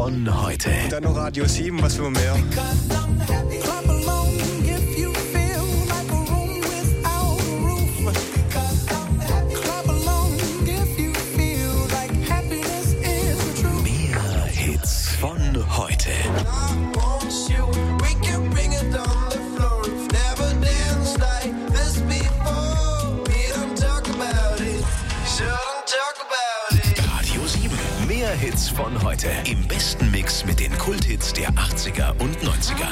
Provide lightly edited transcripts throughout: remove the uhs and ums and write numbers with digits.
von heute. Und dann noch Radio 7, was will man mehr? Mehr Hits von heute. Radio 7. Mehr Hits von heute. Im besten Mix mit den Kulthits der 80er und 90er.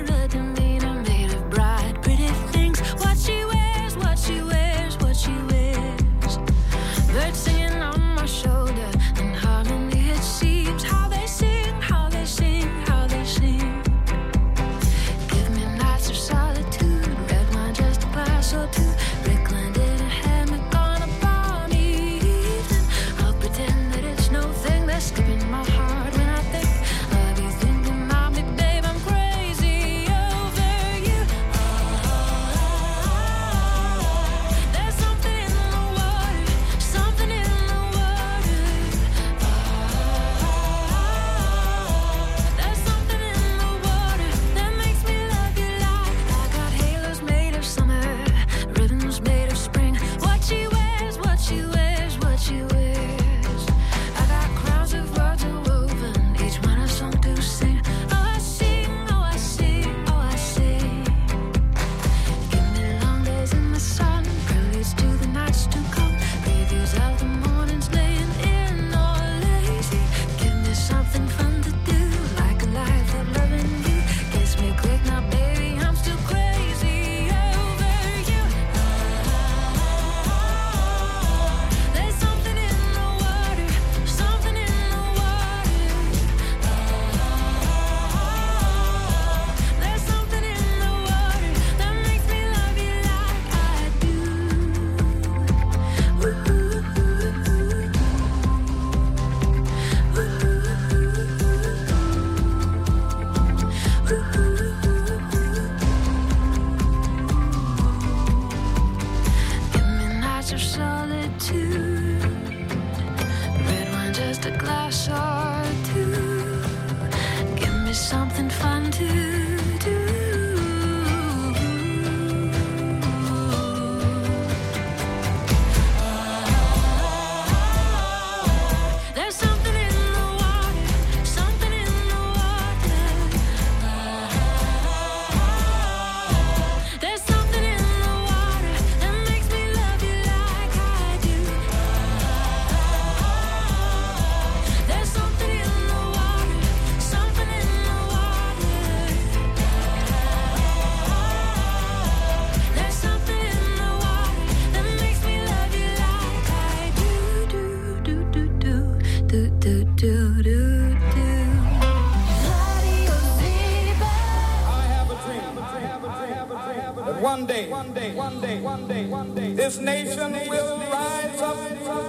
This nation will rise up,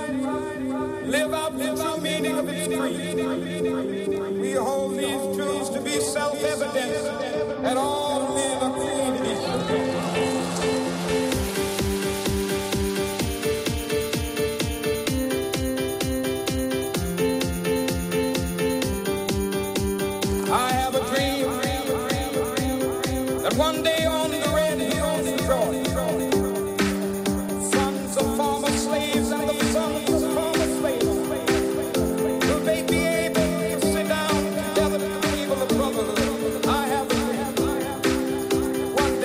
live out the true meaning of its creed. We hold these truths to be self-evident, that all men are created equal. I have a dream that one day on the red hills of Georgia, one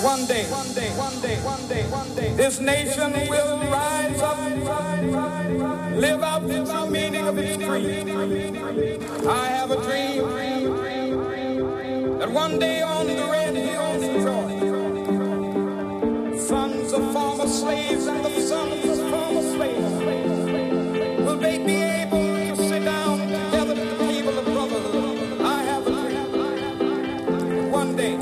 One day, this nation will rise up, live out the true meaning of its creed. I have a dream that one day on the red hills of Georgia, sons of former slaves and the sons of former slaves will they be able to sit down together at the table of brotherhood. I have a dream. One day.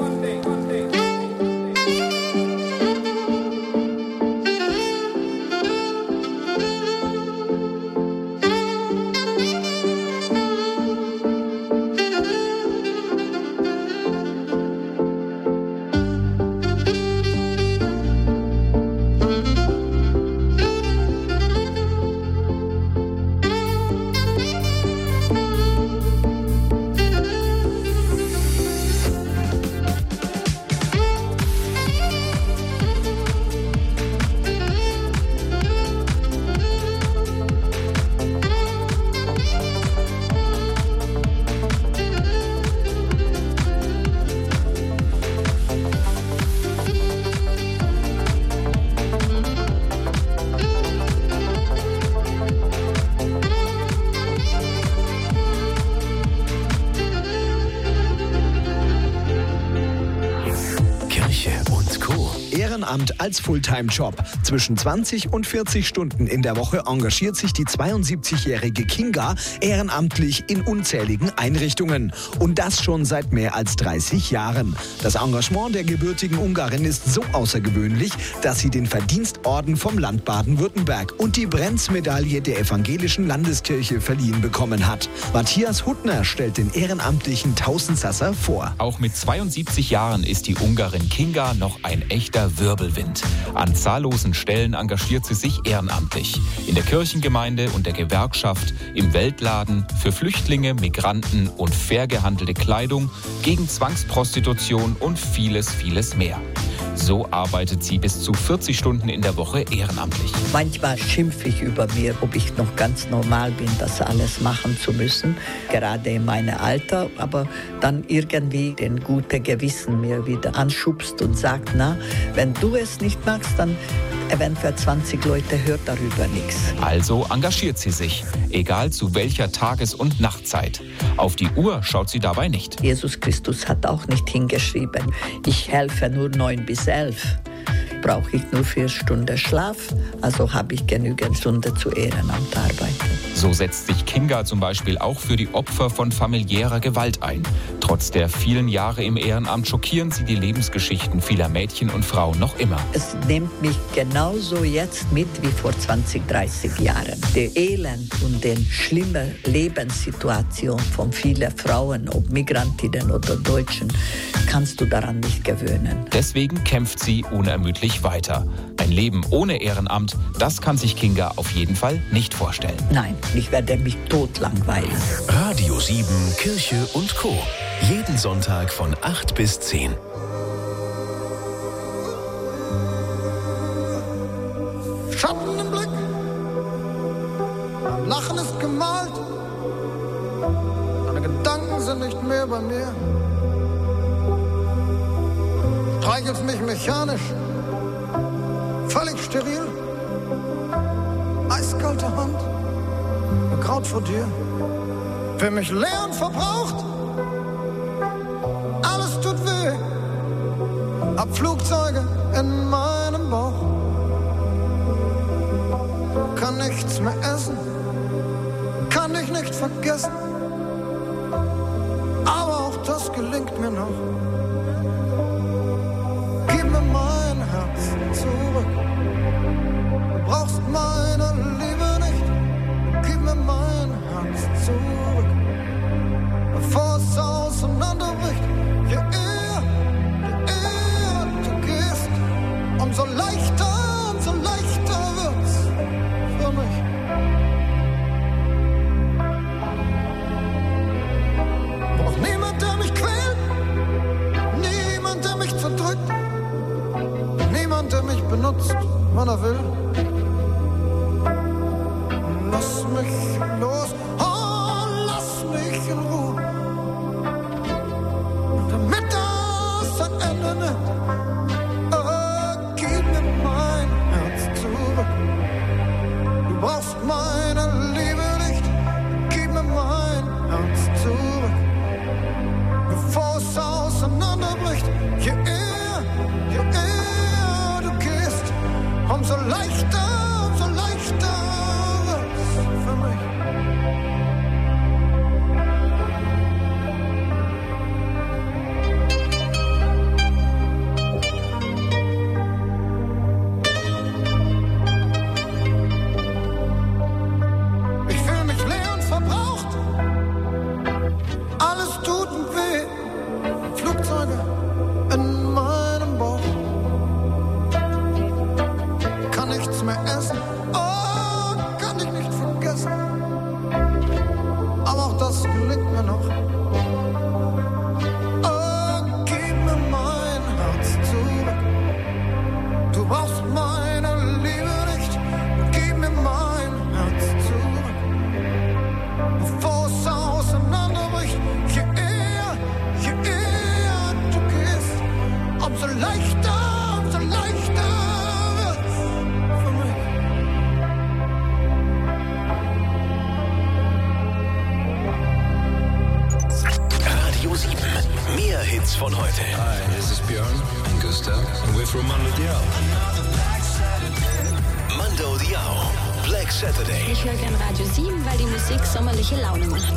Ehrenamt als Fulltime-Job. Zwischen 20 und 40 Stunden in der Woche engagiert sich die 72-jährige Kinga ehrenamtlich in unzähligen Einrichtungen. Und das schon seit mehr als 30 Jahren. Das Engagement der gebürtigen Ungarin ist so außergewöhnlich, dass sie den Verdienstorden vom Land Baden-Württemberg und die Brenz-Medaille der Evangelischen Landeskirche verliehen bekommen hat. Matthias Huttner stellt den ehrenamtlichen Tausendsasser vor. Auch mit 72 Jahren ist die Ungarin Kinga noch ein echter Wirbelwind. An zahllosen Stellen engagiert sie sich ehrenamtlich. In der Kirchengemeinde und der Gewerkschaft, im Weltladen, für Flüchtlinge, Migranten und fair gehandelte Kleidung, gegen Zwangsprostitution und vieles, vieles mehr. So arbeitet sie bis zu 40 Stunden in der Woche ehrenamtlich. Manchmal schimpfe ich über mir, ob ich noch ganz normal bin, das alles machen zu müssen, gerade in meinem Alter. Aber dann irgendwie den guten Gewissen mir wieder anschubst und sagt, na, wenn du es nicht magst, dann eventuell 20 Leute hört darüber nichts. Also engagiert sie sich, egal zu welcher Tages- und Nachtzeit. Auf die Uhr schaut sie dabei nicht. Jesus Christus hat auch nicht hingeschrieben, ich helfe nur 9 bis 11. Brauche ich nur 4 Stunden Schlaf, also habe ich genügend Stunden zu Ehrenamt arbeiten. So setzt sich Kinga zum Beispiel auch für die Opfer von familiärer Gewalt ein. Trotz der vielen Jahre im Ehrenamt schockieren sie die Lebensgeschichten vieler Mädchen und Frauen noch immer. Es nimmt mich genauso jetzt mit wie vor 20, 30 Jahren. Der Elend und die schlimme Lebenssituation von vielen Frauen, ob Migrantinnen oder Deutschen, kannst du daran nicht gewöhnen. Deswegen kämpft sie unermüdlich weiter. Ein Leben ohne Ehrenamt, das kann sich Kinga auf jeden Fall nicht vorstellen. Nein, ich werde mich totlangweilen. Radio 7, Kirche und Co. Jeden Sonntag von 8 bis 10. Schatten im Blick, mein Lachen ist gemalt, meine Gedanken sind nicht mehr bei mir. Streichelst mich mechanisch, völlig steril, eiskalte Hand, begraut vor dir. Für mich leer und verbraucht, alles tut weh, hab Flugzeuge in meinem Bauch. Kann nichts mehr essen, kann dich nicht vergessen, aber auch das gelingt mir noch. Gib mir mein Herz zurück, du brauchst meine Liebe nicht. Gib mir mein Herz zurück, bevor es auseinanderbricht. Je eher du gehst, umso leichter wird's für mich. Brauch niemand, der mich quält, niemand, der mich verdrückt, niemand, der mich benutzt, wann er will. Lass mich los, oh, lass mich in Ruhe, damit das ein Ende nimmt. Alexa and we're from Mando Diao. Mando Diao, Black Saturday. Ich höre gern Radio 7, weil die Musik sommerliche Laune macht.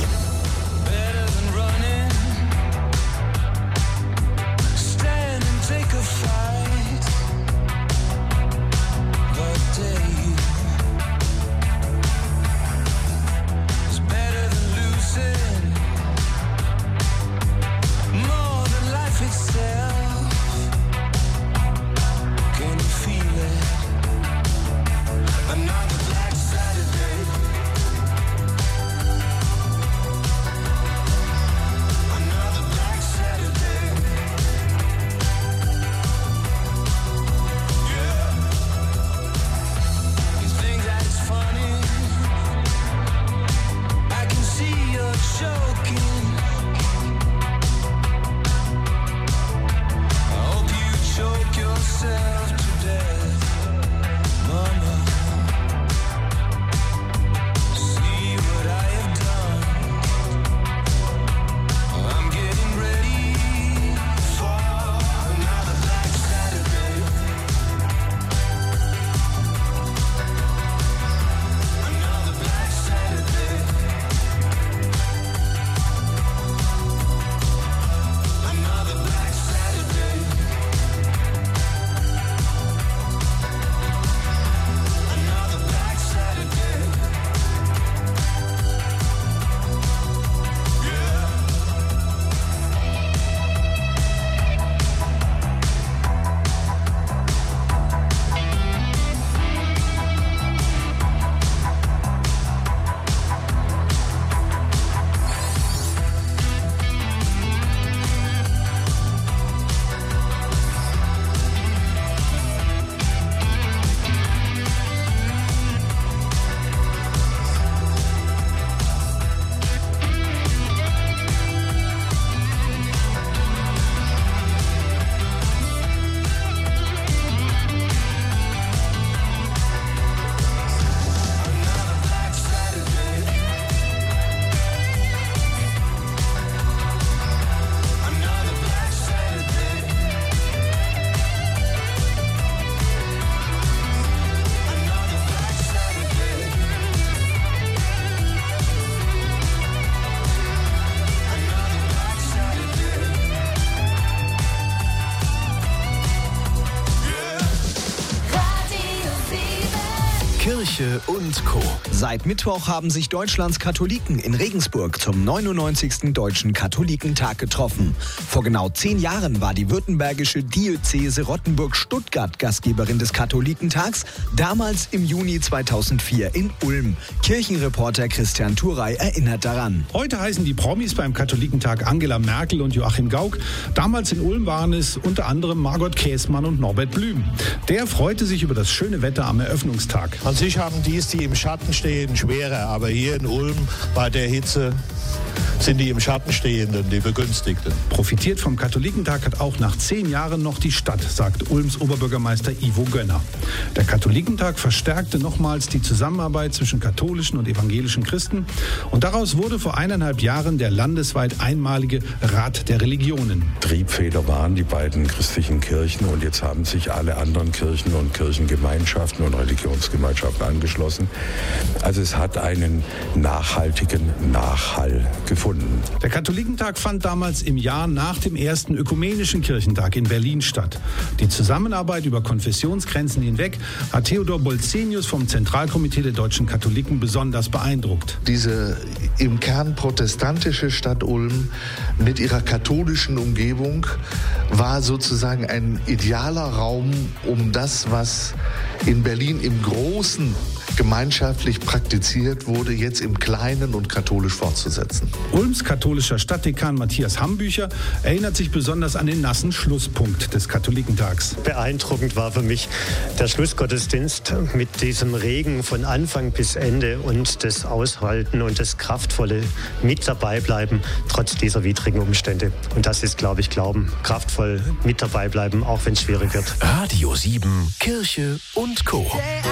Kirche und Co. Seit Mittwoch haben sich Deutschlands Katholiken in Regensburg zum 99. Deutschen Katholikentag getroffen. Vor genau 10 Jahren war die württembergische Diözese Rottenburg-Stuttgart Gastgeberin des Katholikentags, damals im Juni 2004 in Ulm. Kirchenreporter Christian Turey erinnert daran. Heute heißen die Promis beim Katholikentag Angela Merkel und Joachim Gauck. Damals in Ulm waren es unter anderem Margot Käßmann und Norbert Blüm. Der freute sich über das schöne Wetter am Eröffnungstag. An sich haben die im Schatten stehen, schwerer, aber hier in Ulm bei der Hitze sind die im Schatten Stehenden, die Begünstigten. Profitiert vom Katholikentag hat auch nach 10 Jahren noch die Stadt, sagt Ulms Oberbürgermeister Ivo Gönner. Der Katholikentag verstärkte nochmals die Zusammenarbeit zwischen katholischen und evangelischen Christen und daraus wurde vor 1,5 Jahren der landesweit einmalige Rat der Religionen. Triebfeder waren die beiden christlichen Kirchen und jetzt haben sich alle anderen Kirchen und Kirchengemeinschaften und Religionsgemeinschaften angeschlossen. Also es hat einen nachhaltigen Nachhall gefunden. Der Katholikentag fand damals im Jahr nach dem ersten ökumenischen Kirchentag in Berlin statt. Die Zusammenarbeit über Konfessionsgrenzen hinweg hat Theodor Bolzenius vom Zentralkomitee der deutschen Katholiken besonders beeindruckt. Diese im Kern protestantische Stadt Ulm mit ihrer katholischen Umgebung war sozusagen ein idealer Raum, um das, was in Berlin im Großen gemeinschaftlich praktiziert wurde, jetzt im Kleinen und katholisch fortzusetzen. Ulms katholischer Stadtdekan Matthias Hambücher erinnert sich besonders an den nassen Schlusspunkt des Katholikentags. Beeindruckend war für mich der Schlussgottesdienst mit diesem Regen von Anfang bis Ende und das Aushalten und das kraftvolle mit dabei bleiben, trotz dieser widrigen Umstände. Und das ist, glaube ich, Glauben. Kraftvoll mit dabei bleiben, auch wenn es schwierig wird. Radio 7, Kirche und Co.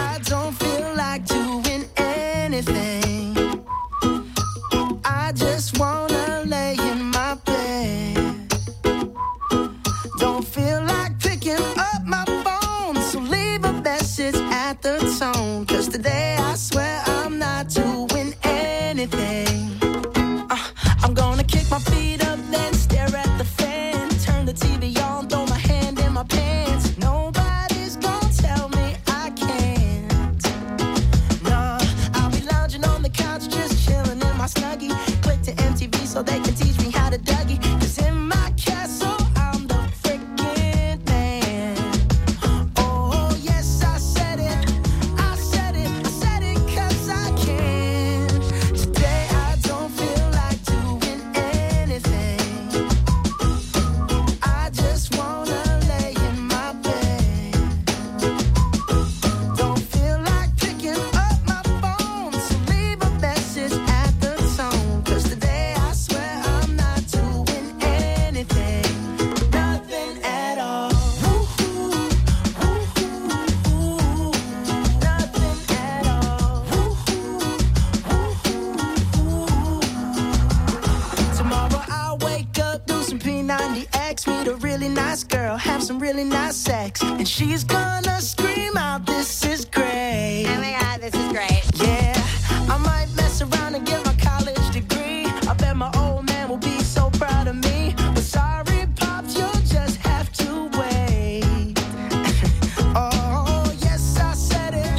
Doing anything. I just wanna lay in my bed. Don't feel like picking sex, and she's gonna scream out, "This is great." Oh my God, this is great. Yeah, I might mess around and get my college degree. I bet my old man will be so proud of me. But sorry, Pops, you'll just have to wait. Oh, yes, I said it,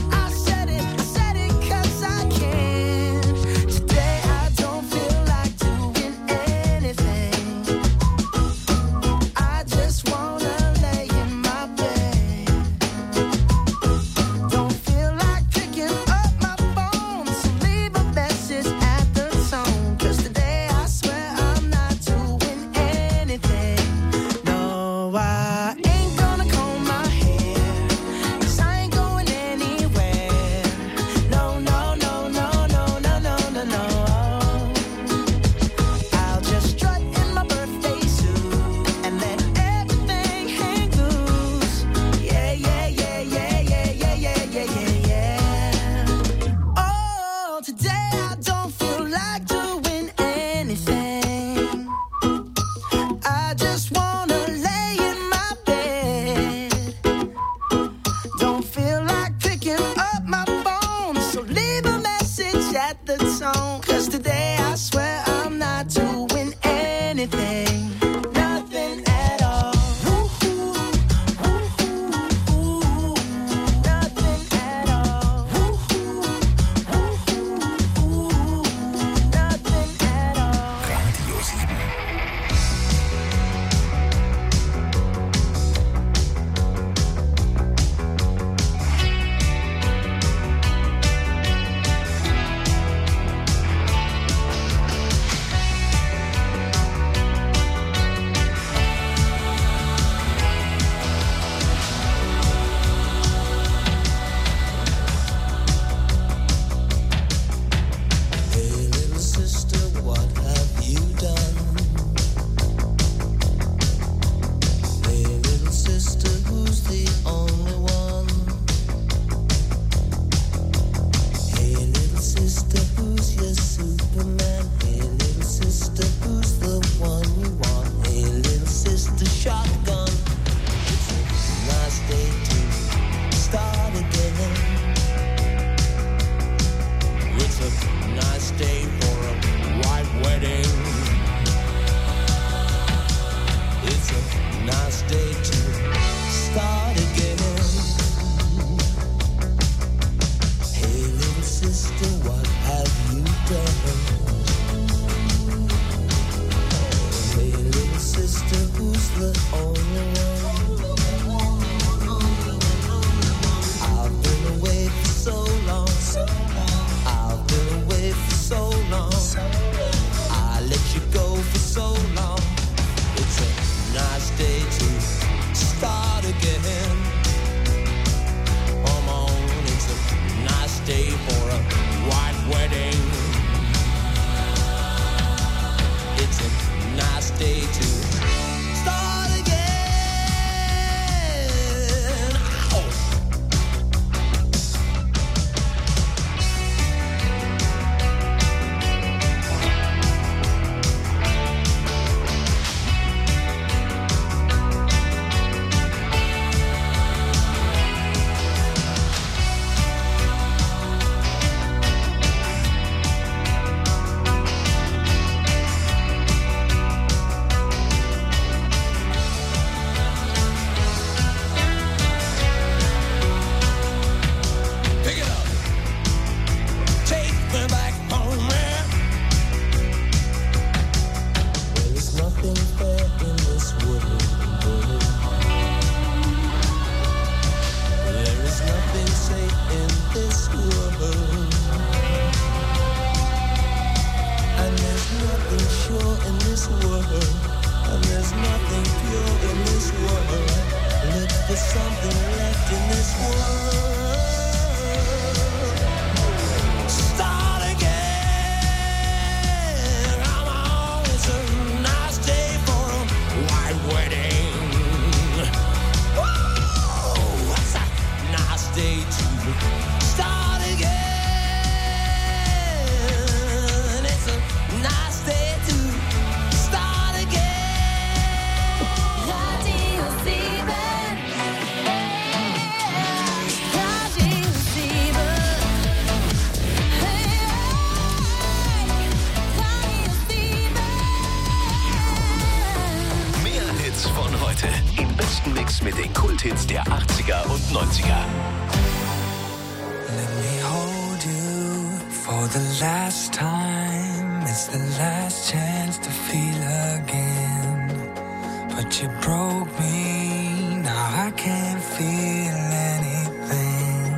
'cause I can. Today I don't feel like doing anything. I just wanna lay in my bed. Don't feel like picking up my phone, so leave a message at the tone. 'Cause today I swear I'm not doing anything. No, I ain't gonna comb my hair, 'cause I ain't going anywhere. No, no, no, no, no, no, no, no, no. I'll just strut in my birthday suit and let everything hang loose. Yeah, yeah, yeah, yeah, yeah, yeah, yeah, yeah, yeah, yeah. Oh, today I don't feel like doing anything. I just wanna lay in my bed. Don't feel like picking up my phone, so leave a message at the tone. 'Cause today I swear I'm not doing anything. Nothing at all. Woo-hoo, woo-hoo, woo-hoo. Nothing at all. Woo-hoo, woo-hoo, woo-hoo. Nothing at all. Radio 7. Hey, little sister, what have you done? Hey, little sister, who's the only one? Hey, little sister, who's your Superman? Hey, little sister, who's the one you want? Hey, little sister, shotgun. It's a nice day to start again. It's a nice day for a white wedding. It's a nice day to start again. Hey, little sister, what have you done? Hey, little sister, who's the only one? I've been away for so long. I've been away for so long. I let you go for so long. It's a nice day to start again. Come on, it's a nice day for a white wedding. It's a nice day to start again. Ow. Pick it up. Take me back home, man. Well, there's nothing fair in this world. There is nothing safe in this world. And there's nothing sure in this world. And there's nothing pure in this world. Look for something left in this world. Start again. Come on, it's a nice day for a white wedding. Whoa, it's a nice day to start again. It's a nice day to start again. Radio 7. Hits der 80er und 90er. Let me hold you for the last time. It's the last chance to feel again. But you broke me, now I can't feel anything.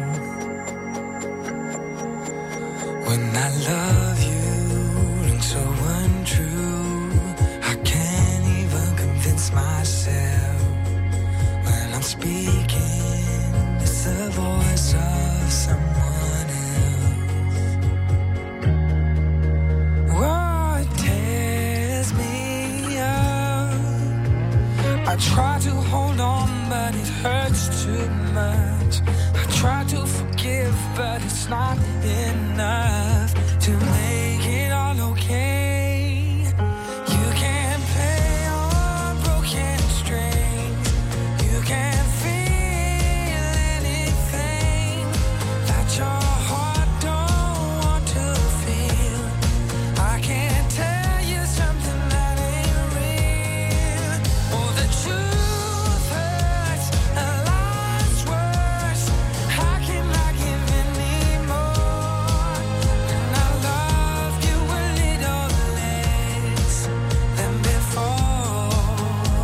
When I love you, rings so untrue. I can't even convince myself. When I'm speaking, it's the voice of someone else. Oh, it tears me up. I try to hold on, but it hurts too much. I try to forgive, but it's not enough to make it all okay. You can't play on broken strings. You can't feel anything that your heart don't want to feel. I can't tell you something that ain't real. Oh, the truth hurts, a lie's worse. How can I give any more? And I love you a little less than before.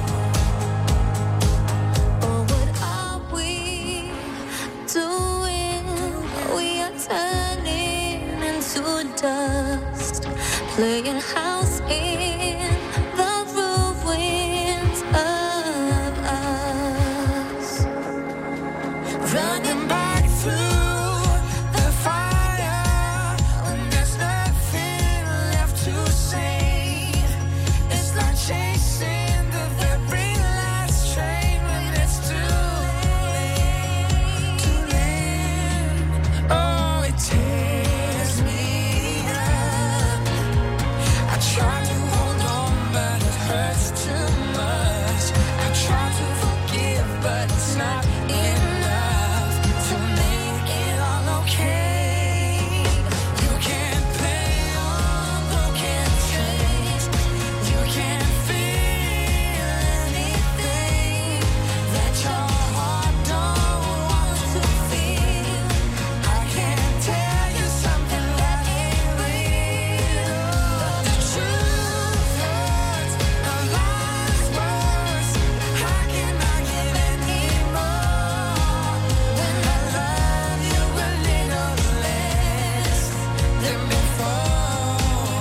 Oh, what are we doing? We are turning into dust, playing house in the ruins of us, Running back through the fire when there's nothing left to say. It's like chasing the very last train when it's too late, too late. Oh, it tears me up. I try to hold on, but it hurts too much. I try to forgive, but it's not enough to make it all okay. You can't play on broken strings. You can't feel anything that your heart don't want to feel. I can't tell you something that ain't real. The truth hurts, a lie's worse. How can I give any more when I love you a little less than before?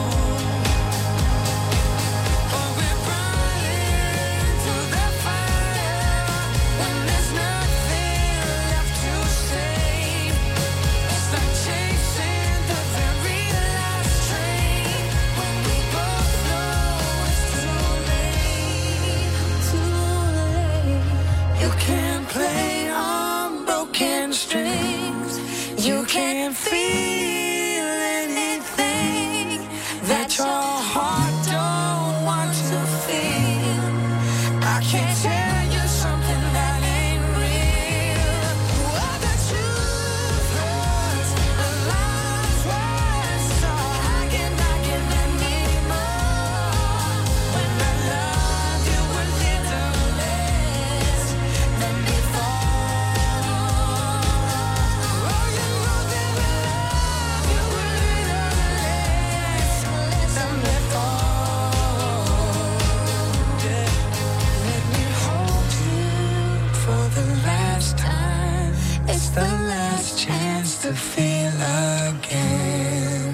Oh, we're running through the fire when there's nothing left to say. It's like chasing the very last train when we both know it's too late, too late. You can't play on broken strings. You can't feel anything that your heart don't want to feel. I can't tell you something that ain't real. Oh, the truth hurts, the lie's worse. So how can I give any more when I love you a little less than before? Oh, you know that I love you a little less than before. Yeah. Let me hold you for the last time. It's the last chance to feel again.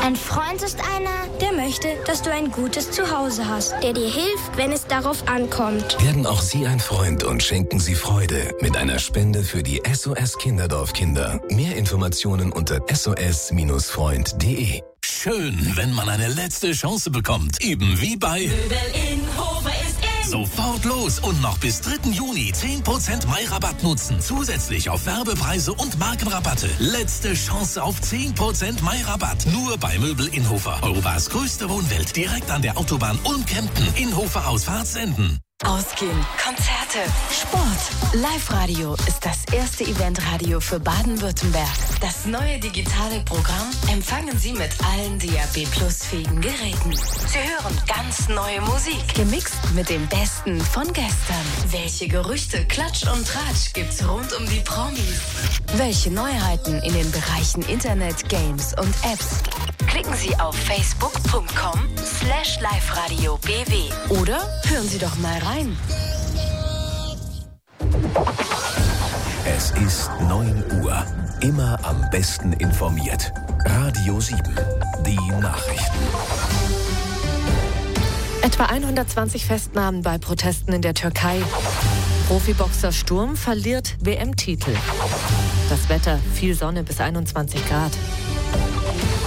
Ein Freund ist einer, der möchte, dass du ein gutes Zuhause hast, der dir hilft, wenn es darauf ankommt. Werden auch Sie ein Freund und schenken Sie Freude mit einer Spende für die SOS Kinderdorfkinder. Mehr Informationen unter sos-freund.de. Schön, wenn man eine letzte Chance bekommt. Eben wie bei Möbel-Inhofer ist in. Sofort los und noch bis 3. Juni 10% Mai-Rabatt nutzen. Zusätzlich auf Werbepreise und Markenrabatte. Letzte Chance auf 10% Mai-Rabatt. Nur bei Möbel-Inhofer. Europas größte Wohnwelt. Direkt an der Autobahn Ulm-Kempten. Inhofer-Ausfahrt Senden. Ausgehen, Konzerte, Sport. Live-Radio ist das erste Eventradio für Baden-Württemberg. Das neue digitale Programm empfangen Sie mit allen DAB+-fähigen Geräten. Sie hören ganz neue Musik, gemixt mit dem Besten von gestern. Welche Gerüchte, Klatsch und Tratsch gibt's rund um die Promis? Welche Neuheiten in den Bereichen Internet, Games und Apps? Klicken Sie auf facebook.com/live-radio-bw oder hören Sie doch mal rein. Es ist 9 Uhr. Immer am besten informiert. Radio 7. Die Nachrichten. Etwa 120 Festnahmen bei Protesten in der Türkei. Profiboxer Sturm verliert WM-Titel. Das Wetter, viel Sonne bis 21 Grad.